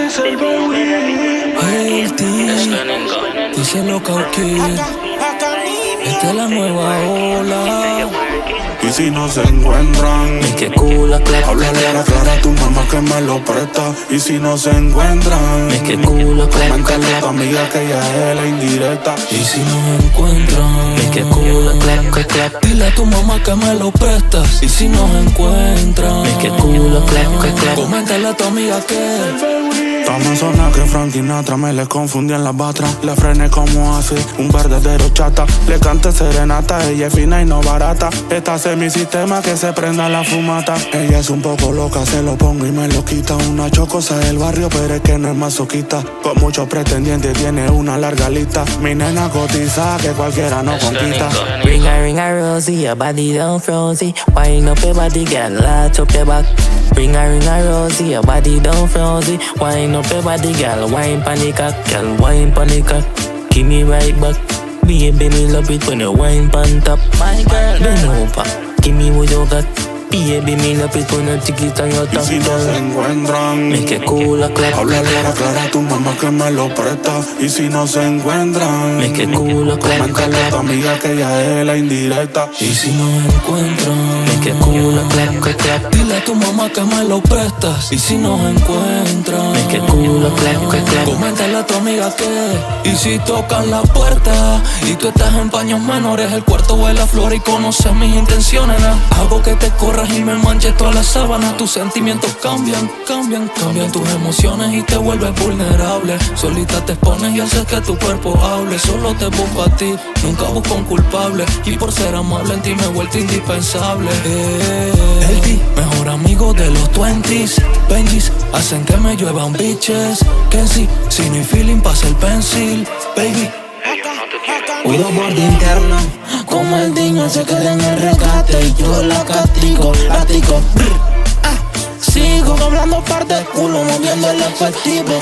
El team, díselo Cauqui. Esta es la nueva ola. Y si no se encuentran, ni que culo, clap. háblale a la clara a tu mamá que me lo presta. Y si no se encuentran, ni que culo, clap. coméntale a tu amiga que ella es la indirecta. Y si nos encuentran, ni que culo, clap, clap. Dile a tu mamá que me lo prestas. Y si nos encuentran, ni que culo, clap, clap. Coméntale a tu amiga que Toma zona que Frank Sinatra me le confundí en la batra. Le frené como así, un verdadero chata. Le canté serenata, ella es fina y no barata. Esta es mi sistema que se prenda la fumata. Ella es un poco loca, se lo pongo y me lo quita. Una chocosa del barrio, pero es que no es masoquista. Con muchos pretendientes tiene una larga lista. Mi nena cotiza que cualquiera no compita. ring a Rosie, your body down frozy. Wine up your body, girl, light up your back. Ring a Rosie, your body down frozy. Wine up your body, girl, wine panica, girl, wine panica. Give me right back, baby, me love it when you wine pan top. My girl, bend over, give me what you got. Baby, me love it when you chiquita en your top. Y si no se encuentran, ni que culo, clap. háblale a la clara a tu mamá que me lo presta. Y si no se encuentran, ni que culo, clap. coméntale a tu amiga que ella es la indirecta. Y si nos encuentran, ni que culo, clap, clap. Dile a tu mamá que me lo prestas. Y si nos encuentran, ni que culo, clap, clap. Coméntale a tu amiga que. Y si tocan la puerta y tú estás en paños menores, el cuarto huele a flor y conoces mis intenciones, ¿no? Hago que te corras y me manches todas las sábanas. Tus sentimientos cambian tus emociones y te vuelves vulnerable. Solita te expones y haces que tu cuerpo hable. Solo te busco a ti, nunca busco un culpable. Y por ser amable en ti me he vuelto indispensable. El ti, mejor amigo de los 20s. Benjis hacen que me lluevan bitches. Que si no hay feeling pasa el pencil, baby. Cuido borde interno, como el niño se queda en el rescate y yo la castigo, latigo. Sigo hablando par de culo, moviendo el efectivo.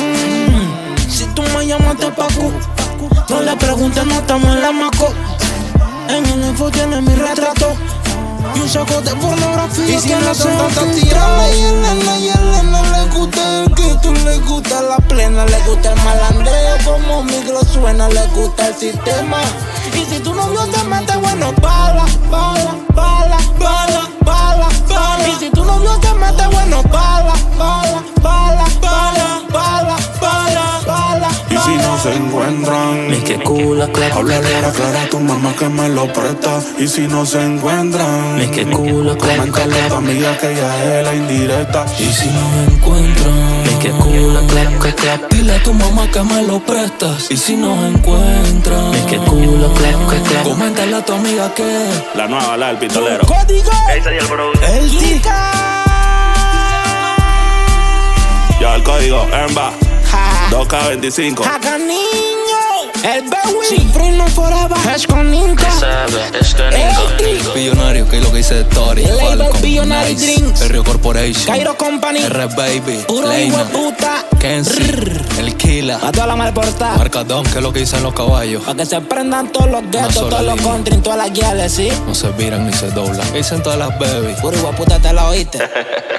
Si tú me llamaste Paco, no le preguntes, no estamos en la maco. En el info tiene mi retrato y un saco de pornografía. Y si no son tantas tiradas y a Elena le gusta el que tú le gusta la plena, le gusta el malandreo como micro suena, le gusta el sistema. Y si tu novio te mete, bueno, bala. Y si tu novio te mete, bueno, bala. Y si no se encuentran, ni que culo, clap. háblale a la clara a tu mamá que me lo presta. Y si no se encuentran, ni que culo, clap. coméntale a tu amiga que ella es la indirecta. Y si nos encuentran, ni que culo, clap, clap. Dile a tu mamá que me lo prestas. Y si nos encuentran, ni que culo, clap, clap. Coméntale a tu amiga que La nueva, la del pistolero. Código el Kika. Ya el código EMBA 2K25. Acá niño, el Bowie. Sin freno forever. Es con Inca. billonario, que es lo que dice de Tori. Label Falcon, Billionaire Nice, Drinks. Rio Corporation, Cairo Company. R Baby, Puro hijo Leina, de puta. Kenzie, el Kila, A toda la mal portada. Marcadón, que es lo que dicen los caballos. Pa' que se prendan todos los guetos, sola todos los línea. country, todas las guiales, ¿sí? No se viran ni se doblan. Dicen todas las baby. Puro hijo de puta, te la oíste.